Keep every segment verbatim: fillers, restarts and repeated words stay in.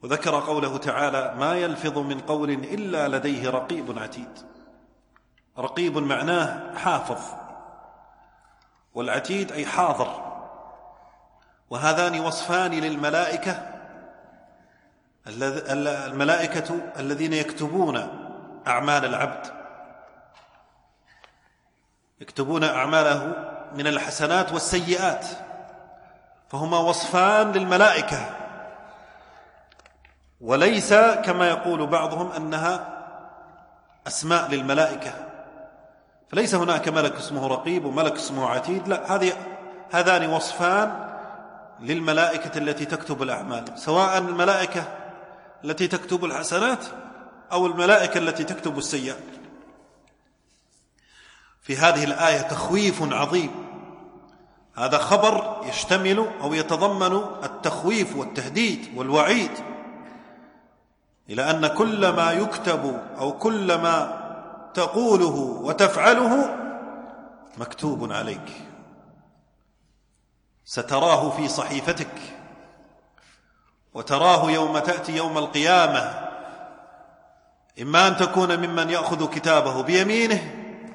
وذكر قوله تعالى: ما يلفظ من قول إلا لديه رقيب عتيد. رقيب معناه حافظ، والعتيد أي حاضر، وهذان وصفان للملائكة الملائكة الذين يكتبون أعمال العبد، يكتبون أعماله من الحسنات والسيئات، فهما وصفان للملائكة، وليس كما يقول بعضهم أنها أسماء للملائكة، فليس هناك ملك اسمه رقيب وملك اسمه عتيد، لا، هذه هذان وصفان للملائكة التي تكتب الأعمال، سواء الملائكة التي تكتب الحسنات أو الملائكة التي تكتب السيئات. في هذه الآية تخويف عظيم، هذا خبر يشتمل أو يتضمن التخويف والتهديد والوعيد، إلى أن كل ما يكتب أو كل ما تقوله وتفعله مكتوب عليك، ستراه في صحيفتك، وتراه يوم تأتي يوم القيامة، إما أن تكون ممن يأخذ كتابه بيمينه،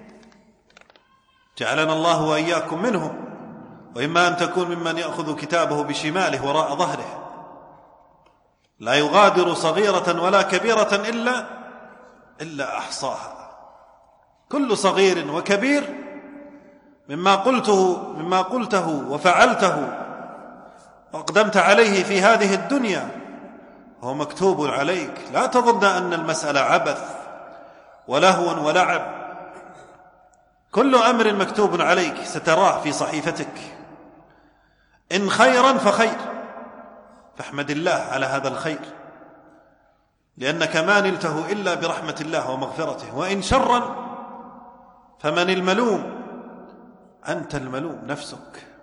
جعلنا الله وإياكم منهم، وإما أن تكون ممن يأخذ كتابه بشماله وراء ظهره، لا يغادر صغيرة ولا كبيرة إلا إلا أحصاها. كل صغير وكبير مما قلته مما قلته وفعلته وأقدمت عليه في هذه الدنيا هو مكتوب عليك. لا تظن أن المسألة عبث ولهو ولعب، كل أمر مكتوب عليك ستراه في صحيفتك، إن خيرا فخير، فاحمد الله على هذا الخير، لأنك ما نلته إلا برحمة الله ومغفرته، وإن شرا فمن الملوم؟ أنت الملوم نفسك.